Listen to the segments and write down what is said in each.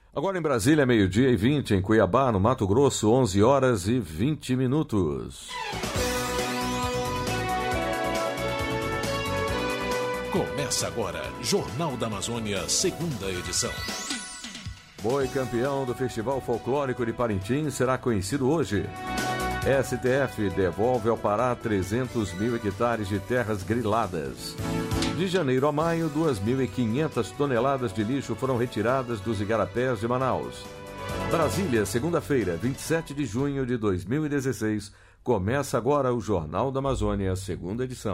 Agora em Brasília, 12h20, em Cuiabá, no Mato Grosso, 11h20. Começa agora, Jornal da Amazônia, segunda edição. Boi campeão do Festival Folclórico de Parintins será conhecido hoje. STF devolve ao Pará 300 mil hectares de terras griladas. De janeiro a maio, 2.500 toneladas de lixo foram retiradas dos igarapés de Manaus. Brasília, segunda-feira, 27 de junho de 2016. Começa agora o Jornal da Amazônia, segunda edição.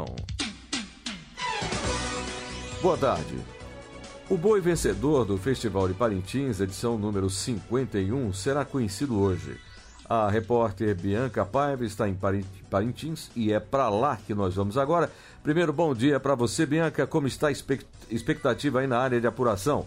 Boa tarde. O boi vencedor do Festival de Parintins, edição número 51, será conhecido hoje. A repórter Bianca Paiva está em Parintins e é para lá que nós vamos agora. Primeiro, bom dia para você, Bianca. Como está a expectativa aí na área de apuração?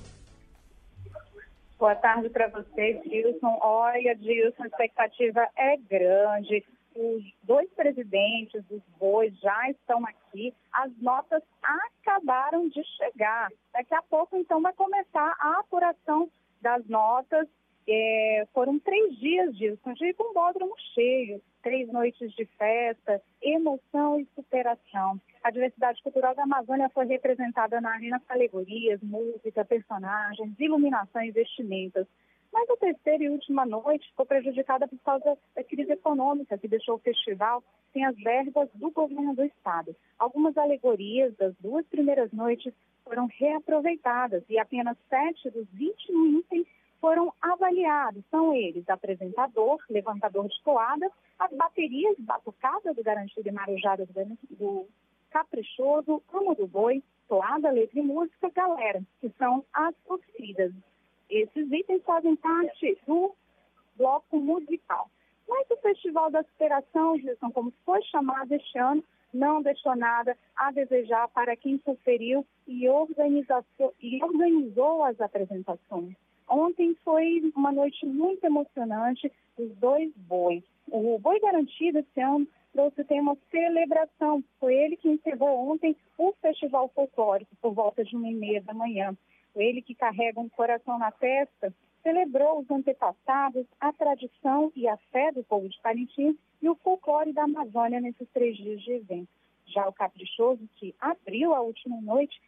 Boa tarde para você, Dilson. Olha, Dilson, a expectativa é grande. Os dois presidentes dos bois já estão aqui. As notas acabaram de chegar. Daqui a pouco, então, vai começar a apuração das notas. Foram 3 dias disso, de bombódromo cheio, 3 noites de festa, emoção e superação. A diversidade cultural da Amazônia foi representada na arena com alegorias, música, personagens, iluminação e vestimentas. Mas a terceira e última noite ficou prejudicada por causa da crise econômica que deixou o festival sem as verbas do governo do estado. Algumas alegorias das 2 primeiras noites foram reaproveitadas e apenas 7 dos 21 itens foram avaliados. São eles: apresentador, levantador de toada, as baterias batucadas do Garantido e Marujada do Caprichoso, Amo do Boi, toada, letra e música, galera, que são as torcidas. Esses itens fazem parte do bloco musical. Mas o Festival da Superação, Gilson, como foi chamado este ano, não deixou nada a desejar para quem sofreu e organizou as apresentações. Ontem foi uma noite muito emocionante dos 2 bois. O Boi Garantido esse ano trouxe o tema celebração. Foi ele que encerrou ontem o Festival Folclórico por volta de 1h30 da manhã. Ele que carrega um coração na testa, celebrou os antepassados, a tradição e a fé do povo de Parintins e o folclore da Amazônia nesses 3 dias de evento. Já o Caprichoso, que abriu a última noite,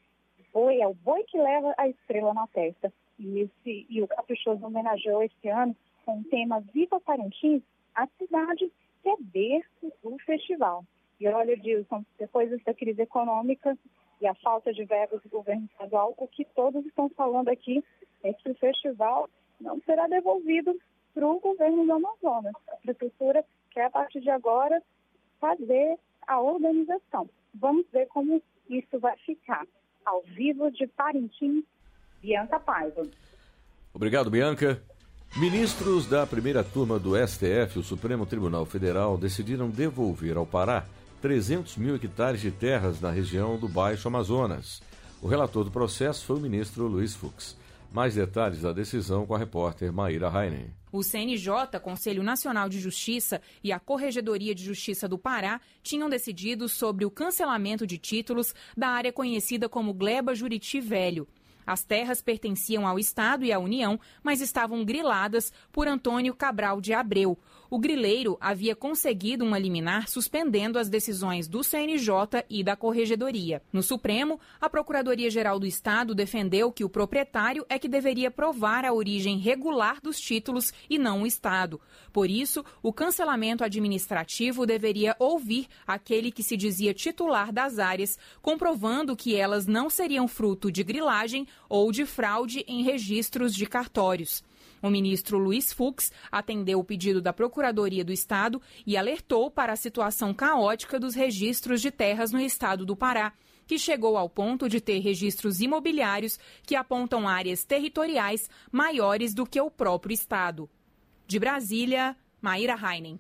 é o boi que leva a estrela na testa. E o Caprichoso homenageou esse ano com o tema Viva Parintins, a cidade que é berço do festival. E olha, Dilson, depois dessa crise econômica e a falta de verbas do governo estadual, o que todos estão falando aqui é que o festival não será devolvido para o governo do Amazonas. A prefeitura quer, a partir de agora, fazer a organização. Vamos ver como isso vai ficar. Ao vivo de Parintins, Bianca Paiva. Obrigado, Bianca. Ministros da primeira turma do STF, o Supremo Tribunal Federal, decidiram devolver ao Pará 300 mil hectares de terras na região do Baixo Amazonas. O relator do processo foi o ministro Luiz Fux. Mais detalhes da decisão com a repórter Maíra Heinen. O CNJ, Conselho Nacional de Justiça, e a Corregedoria de Justiça do Pará tinham decidido sobre o cancelamento de títulos da área conhecida como Gleba Juriti Velho. As terras pertenciam ao Estado e à União, mas estavam griladas por Antônio Cabral de Abreu. O grileiro havia conseguido uma liminar suspendendo as decisões do CNJ e da Corregedoria. No Supremo, a Procuradoria-Geral do Estado defendeu que o proprietário é que deveria provar a origem regular dos títulos e não o Estado. Por isso, o cancelamento administrativo deveria ouvir aquele que se dizia titular das áreas, comprovando que elas não seriam fruto de grilagem ou de fraude em registros de cartórios. O ministro Luiz Fux atendeu o pedido da Procuradoria do Estado e alertou para a situação caótica dos registros de terras no estado do Pará, que chegou ao ponto de ter registros imobiliários que apontam áreas territoriais maiores do que o próprio estado. De Brasília, Maíra Heinen.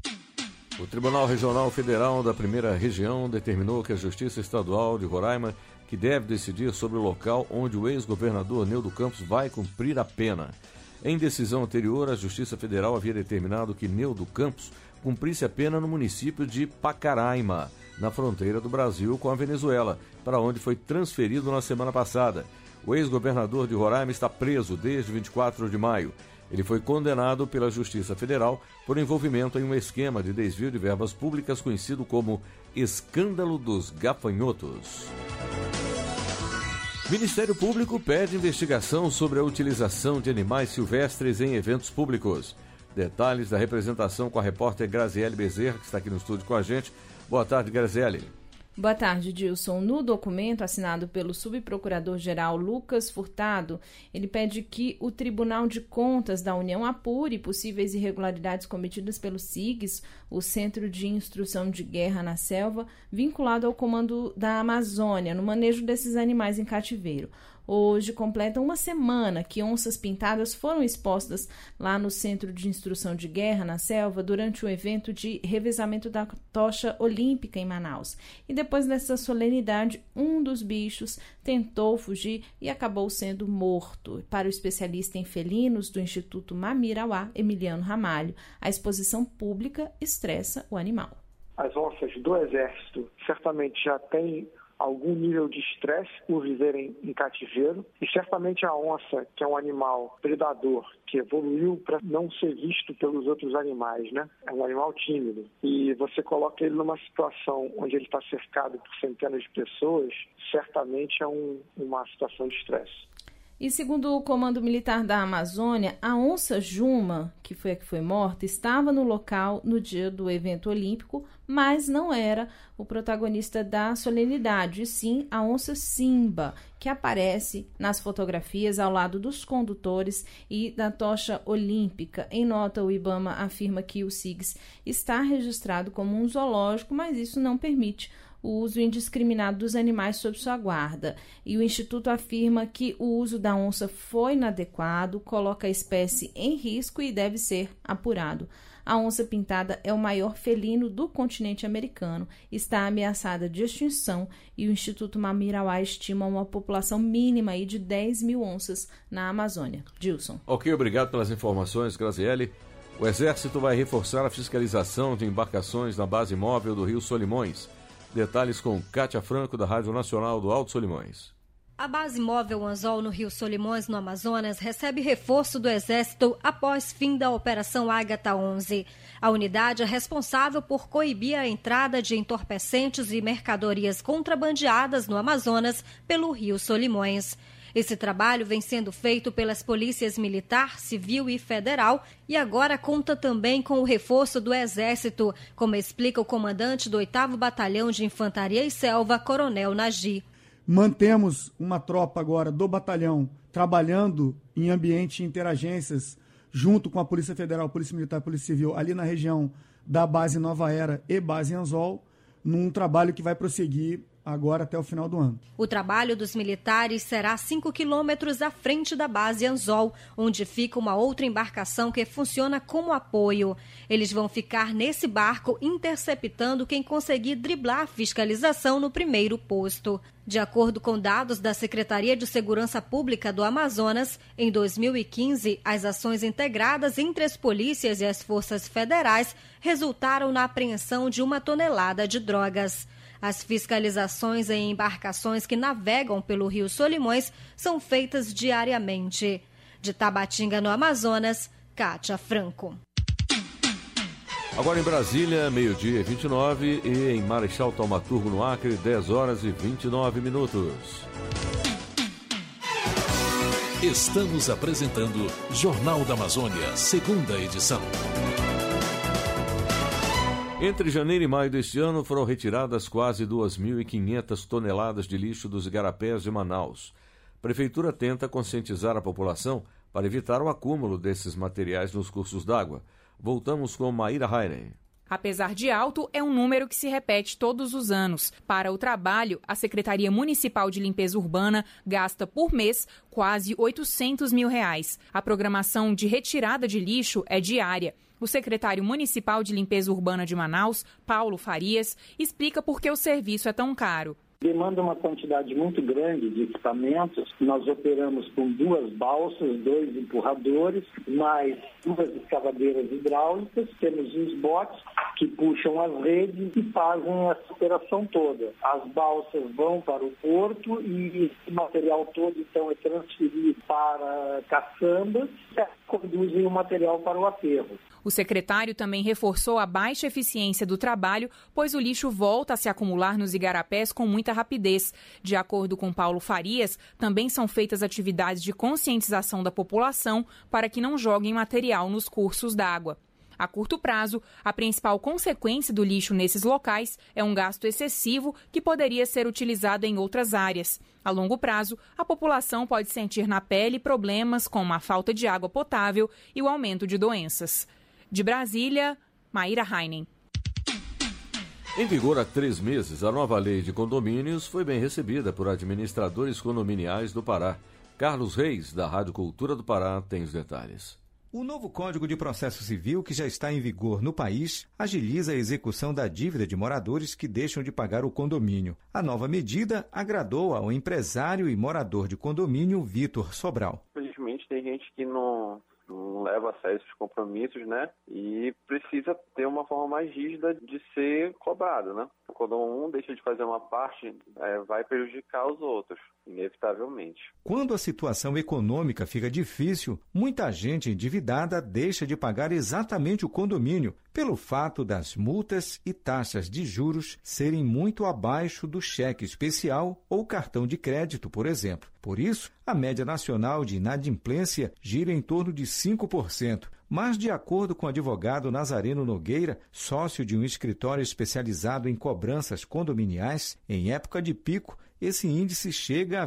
O Tribunal Regional Federal da Primeira Região determinou que a Justiça Estadual de Roraima, que deve decidir sobre o local onde o ex-governador Neudo Campos vai cumprir a pena. Em decisão anterior, a Justiça Federal havia determinado que Neudo Campos cumprisse a pena no município de Pacaraima, na fronteira do Brasil com a Venezuela, para onde foi transferido na semana passada. O ex-governador de Roraima está preso desde 24 de maio. Ele foi condenado pela Justiça Federal por envolvimento em um esquema de desvio de verbas públicas conhecido como Escândalo dos Gafanhotos. Ministério Público pede investigação sobre a utilização de animais silvestres em eventos públicos. Detalhes da representação com a repórter Graziele Bezerra, que está aqui no estúdio com a gente. Boa tarde, Graziele. Boa tarde, Dilson. No documento assinado pelo subprocurador-geral Lucas Furtado, ele pede que o Tribunal de Contas da União apure possíveis irregularidades cometidas pelo SIGS, o Centro de Instrução de Guerra na Selva, vinculado ao Comando da Amazônia, no manejo desses animais em cativeiro. Hoje completa uma semana que onças pintadas foram expostas lá no Centro de Instrução de Guerra, na Selva, durante o evento de revezamento da tocha olímpica em Manaus. E depois dessa solenidade, um dos bichos tentou fugir e acabou sendo morto. Para o especialista em felinos do Instituto Mamirauá, Emiliano Ramalho, a exposição pública estressa o animal. As onças do Exército certamente já têm algum nível de estresse por viverem em cativeiro, e certamente a onça, que é um animal predador, que evoluiu para não ser visto pelos outros animais, né? É um animal tímido. E você coloca ele numa situação onde ele está cercado por centenas de pessoas, certamente é uma situação de estresse. E segundo o Comando Militar da Amazônia, a onça Juma, que foi a que foi morta, estava no local no dia do evento olímpico, mas não era o protagonista da solenidade, e sim a onça Simba, que aparece nas fotografias ao lado dos condutores e da tocha olímpica. Em nota, o IBAMA afirma que o SIGS está registrado como um zoológico, mas isso não permite o uso indiscriminado dos animais sob sua guarda. E o Instituto afirma que o uso da onça foi inadequado, coloca a espécie em risco e deve ser apurado. A onça pintada é o maior felino do continente americano, está ameaçada de extinção e o Instituto Mamirauá estima uma população mínima aí de 10 mil onças na Amazônia. Dilson. Ok, obrigado pelas informações, Graziele. O Exército vai reforçar a fiscalização de embarcações na base móvel do Rio Solimões. Detalhes com Kátia Franco, da Rádio Nacional do Alto Solimões. A base móvel Anzol no Rio Solimões, no Amazonas, recebe reforço do Exército após fim da Operação Ágata 11. A unidade é responsável por coibir a entrada de entorpecentes e mercadorias contrabandeadas no Amazonas pelo Rio Solimões. Esse trabalho vem sendo feito pelas polícias militar, civil e federal e agora conta também com o reforço do Exército, como explica o comandante do 8º Batalhão de Infantaria e Selva, Coronel Nagi. Mantemos uma tropa agora do batalhão trabalhando em ambiente de interagências junto com a Polícia Federal, Polícia Militar e Polícia Civil ali na região da base Nova Era e base Anzol, num trabalho que vai prosseguir agora até o final do ano. O trabalho dos militares será 5 quilômetros à frente da base Anzol, onde fica uma outra embarcação que funciona como apoio. Eles vão ficar nesse barco interceptando quem conseguir driblar a fiscalização no primeiro posto. De acordo com dados da Secretaria de Segurança Pública do Amazonas, em 2015, as ações integradas entre as polícias e as forças federais resultaram na apreensão de 1 tonelada de drogas. As fiscalizações em embarcações que navegam pelo Rio Solimões são feitas diariamente. De Tabatinga, no Amazonas, Kátia Franco. Agora em Brasília, 12h29 e em Marechal Thaumaturgo, no Acre, 10h29. Estamos apresentando Jornal da Amazônia, segunda edição. Entre janeiro e maio deste ano, foram retiradas quase 2.500 toneladas de lixo dos igarapés de Manaus. A Prefeitura tenta conscientizar a população para evitar o acúmulo desses materiais nos cursos d'água. Voltamos com Maíra Heinen. Apesar de alto, é um número que se repete todos os anos. Para o trabalho, a Secretaria Municipal de Limpeza Urbana gasta por mês quase R$800 mil. A programação de retirada de lixo é diária. O secretário municipal de Limpeza Urbana de Manaus, Paulo Farias, explica por que o serviço é tão caro. Demanda uma quantidade muito grande de equipamentos. Nós operamos com 2 balsas, 2 empurradores, mais 2 escavadeiras hidráulicas. Temos uns botes que puxam as redes e fazem essa operação toda. As balsas vão para o porto e esse material todo então é transferido para caçambas que conduzem o material para o aterro. O secretário também reforçou a baixa eficiência do trabalho, pois o lixo volta a se acumular nos igarapés com muita rapidez. De acordo com Paulo Farias, também são feitas atividades de conscientização da população para que não joguem material nos cursos d'água. A curto prazo, a principal consequência do lixo nesses locais é um gasto excessivo que poderia ser utilizado em outras áreas. A longo prazo, a população pode sentir na pele problemas como a falta de água potável e o aumento de doenças. De Brasília, Maíra Heinen. Em vigor há 3 meses, a nova lei de condomínios foi bem recebida por administradores condominiais do Pará. Carlos Reis, da Rádio Cultura do Pará, tem os detalhes. O novo Código de Processo Civil, que já está em vigor no país, agiliza a execução da dívida de moradores que deixam de pagar o condomínio. A nova medida agradou ao empresário e morador de condomínio Vitor Sobral. Infelizmente, tem gente que não leva a sério esses compromissos, né? E precisa ter uma forma mais rígida de ser cobrado, né? Quando um deixa de fazer uma parte, vai prejudicar os outros, inevitavelmente. Quando a situação econômica fica difícil, muita gente endividada deixa de pagar exatamente o condomínio, pelo fato das multas e taxas de juros serem muito abaixo do cheque especial ou cartão de crédito, por exemplo. Por isso, a média nacional de inadimplência gira em torno de 5%. Mas, de acordo com o advogado Nazareno Nogueira, sócio de um escritório especializado em cobranças condominiais, em época de pico, esse índice chega a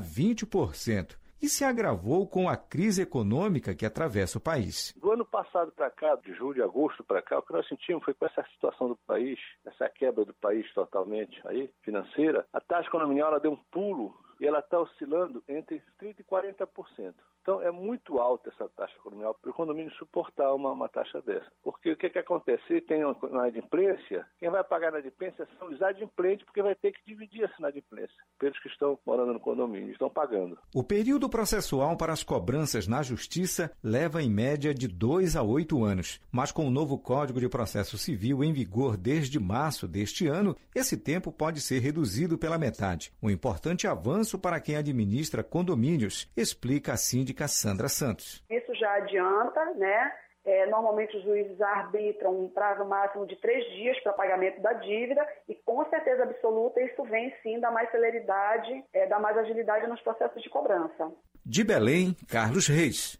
20%. E se agravou com a crise econômica que atravessa o país. Do ano passado para cá, de julho, agosto para cá, o que nós sentimos foi com essa situação do país, essa quebra do país totalmente aí, financeira, a taxa condominial ela deu um pulo e ela está oscilando entre 30% e 40%. Então, é muito alta essa taxa condominial para o condomínio suportar uma taxa dessa. Porque o que acontece? Se tem uma inadimplência, quem vai pagar a inadimplência são os adimplentes, porque vai ter que dividir essa inadimplência pelos que estão morando no condomínio, estão pagando. O período processual para as cobranças na Justiça leva em média de 2 a 8 anos. Mas com o novo Código de Processo Civil em vigor desde março deste ano, esse tempo pode ser reduzido pela metade. Um importante avanço para quem administra condomínios, explica a síndica Sandra Santos. Isso já adianta, né? Normalmente os juízes arbitram um prazo máximo de 3 dias para pagamento da dívida e com certeza absoluta isso vem sim dar mais celeridade, dar mais agilidade nos processos de cobrança. De Belém, Carlos Reis.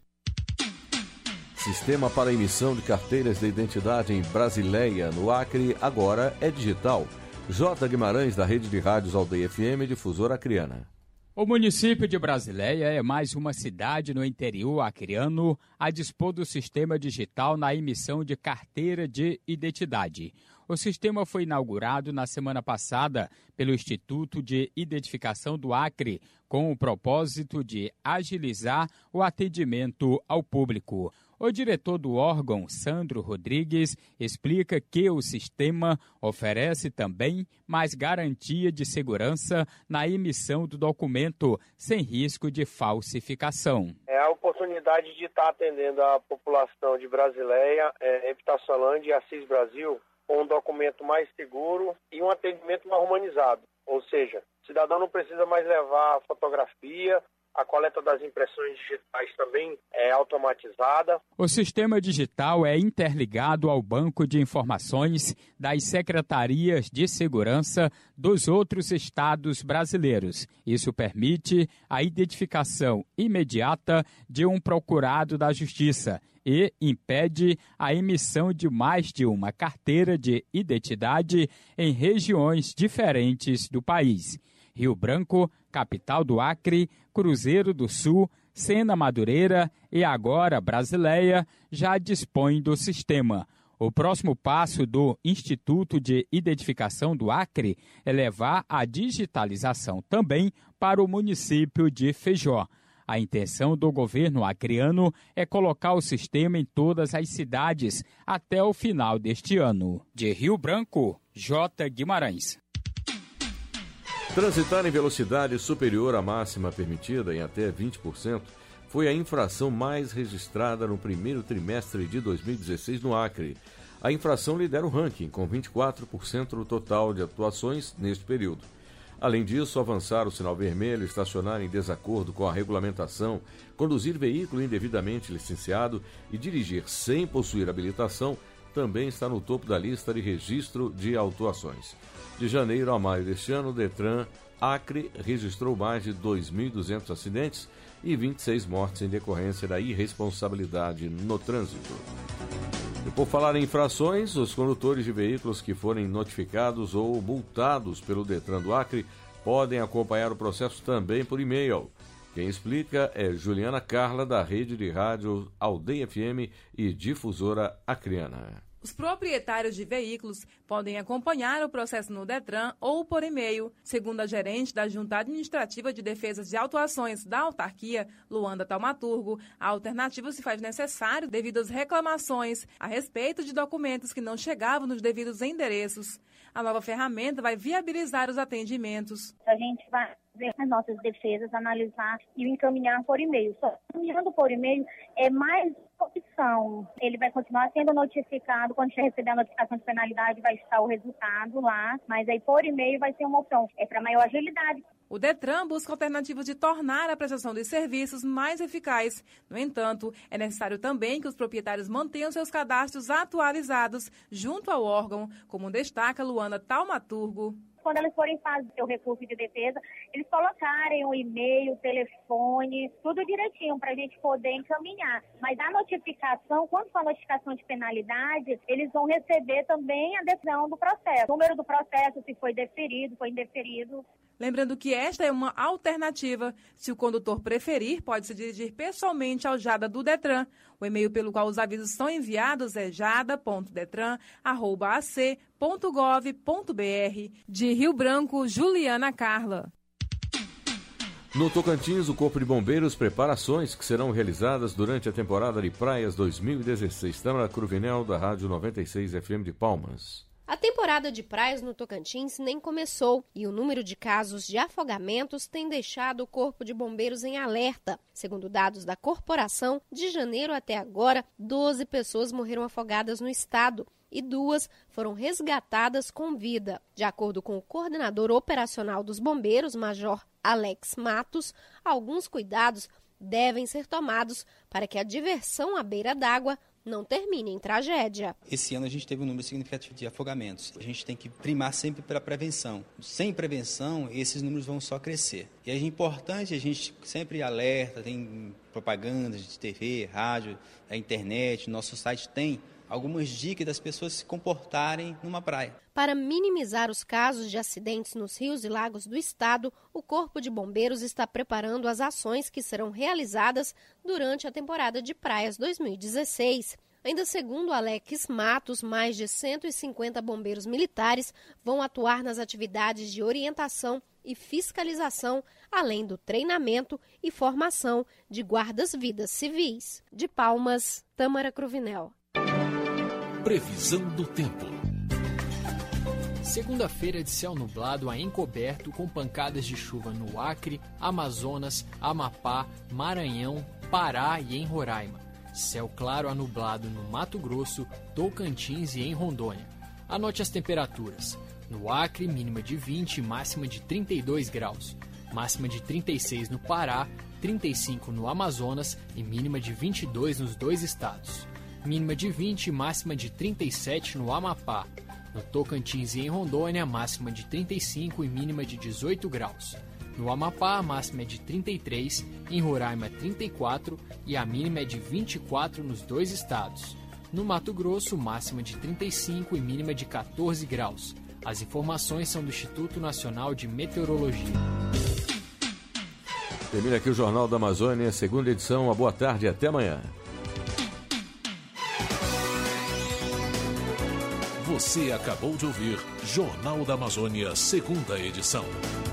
Sistema para emissão de carteiras de identidade em Brasileia, no Acre, agora é digital. J. Guimarães, da Rede de Rádios Aldeia FM, difusora acreana. O município de Brasileia é mais uma cidade no interior acreano a dispor do sistema digital na emissão de carteira de identidade. O sistema foi inaugurado na semana passada pelo Instituto de Identificação do Acre, com o propósito de agilizar o atendimento ao público. O diretor do órgão, Sandro Rodrigues, explica que o sistema oferece também mais garantia de segurança na emissão do documento, sem risco de falsificação. É a oportunidade de estar atendendo a população de Brasileia, Epitaçolândia e Assis Brasil com um documento mais seguro e um atendimento mais humanizado. Ou seja, o cidadão não precisa mais levar fotografia. A coleta das impressões digitais também é automatizada. O sistema digital é interligado ao banco de informações das secretarias de segurança dos outros estados brasileiros. Isso permite a identificação imediata de um procurado da Justiça e impede a emissão de mais de uma carteira de identidade em regiões diferentes do país. Rio Branco, capital do Acre, Cruzeiro do Sul, Sena Madureira e agora Brasileia já dispõem do sistema. O próximo passo do Instituto de Identificação do Acre é levar a digitalização também para o município de Feijó. A intenção do governo acreano é colocar o sistema em todas as cidades até o final deste ano. De Rio Branco, J. Guimarães. Transitar em velocidade superior à máxima permitida em até 20% foi a infração mais registrada no primeiro trimestre de 2016 no Acre. A infração lidera o ranking, com 24% do total de atuações neste período. Além disso, avançar o sinal vermelho, estacionar em desacordo com a regulamentação, conduzir veículo indevidamente licenciado e dirigir sem possuir habilitação também está no topo da lista de registro de autuações. De janeiro a maio deste ano, o Detran Acre registrou mais de 2.200 acidentes e 26 mortes em decorrência da irresponsabilidade no trânsito. E por falar em infrações, os condutores de veículos que forem notificados ou multados pelo Detran do Acre podem acompanhar o processo também por e-mail. Quem explica é Juliana Carla, da rede de rádio Aldeia FM e difusora acreana. Os proprietários de veículos podem acompanhar o processo no Detran ou por e-mail. Segundo a gerente da Junta Administrativa de Defesa de Autuações da autarquia, Luanda Taumaturgo, a alternativa se faz necessário devido às reclamações a respeito de documentos que não chegavam nos devidos endereços. A nova ferramenta vai viabilizar os atendimentos. A gente vai ver as nossas defesas, analisar e encaminhar por e-mail. Só encaminhando por e-mail é mais opção. Ele vai continuar sendo notificado. Quando você receber a notificação de penalidade, vai estar o resultado lá. Mas aí por e-mail vai ser uma opção. É para maior agilidade. O Detran busca alternativas de tornar a prestação dos serviços mais eficaz. No entanto, é necessário também que os proprietários mantenham seus cadastros atualizados junto ao órgão, como destaca Luanda Taumaturgo. Quando eles forem fazer o recurso de defesa, eles colocarem o e-mail, o telefone, tudo direitinho para a gente poder encaminhar. Mas a notificação, quando for a notificação de penalidade, eles vão receber também a decisão do processo. O número do processo, se foi deferido, foi indeferido. Lembrando que esta é uma alternativa. Se o condutor preferir, pode se dirigir pessoalmente ao JADA do Detran. O e-mail pelo qual os avisos são enviados é jada.detran@ac.gov.br. De Rio Branco, Juliana Carla. No Tocantins, o Corpo de Bombeiros prepara ações que serão realizadas durante a temporada de praias 2016. Tâmara Cruvinel, da Rádio 96 FM de Palmas. A temporada de praias no Tocantins nem começou e o número de casos de afogamentos tem deixado o Corpo de Bombeiros em alerta. Segundo dados da corporação, de janeiro até agora, 12 pessoas morreram afogadas no estado e 2 foram resgatadas com vida. De acordo com o coordenador operacional dos bombeiros, Major Alex Matos, alguns cuidados devem ser tomados para que a diversão à beira d'água não termine em tragédia. Esse ano a gente teve um número significativo de afogamentos. A gente tem que primar sempre pela prevenção. Sem prevenção, esses números vão só crescer. E é importante a gente sempre alerta, tem propagandas de TV, rádio, a internet, nosso site tem algumas dicas das pessoas se comportarem numa praia. Para minimizar os casos de acidentes nos rios e lagos do estado, o Corpo de Bombeiros está preparando as ações que serão realizadas durante a temporada de praias 2016. Ainda segundo Alex Matos, mais de 150 bombeiros militares vão atuar nas atividades de orientação e fiscalização, além do treinamento e formação de guardas-vidas civis. De Palmas, Tâmara Cruvinel. Previsão do tempo. Segunda-feira de céu nublado a encoberto com pancadas de chuva no Acre, Amazonas, Amapá, Maranhão, Pará e em Roraima. Céu claro a nublado no Mato Grosso, Tocantins e em Rondônia. Anote as temperaturas. No Acre, mínima de 20 e máxima de 32 graus. Máxima de 36 no Pará, 35 no Amazonas e mínima de 22 nos dois estados. Mínima de 20 e máxima de 37 no Amapá. No Tocantins e em Rondônia, máxima de 35 e mínima de 18 graus. No Amapá, a máxima é de 33, em Roraima 34 e a mínima é de 24 nos dois estados. No Mato Grosso, máxima de 35 e mínima de 14 graus. As informações são do Instituto Nacional de Meteorologia. Termina aqui o Jornal da Amazônia, segunda edição. Uma boa tarde e até amanhã. Você acabou de ouvir Jornal da Amazônia, segunda edição.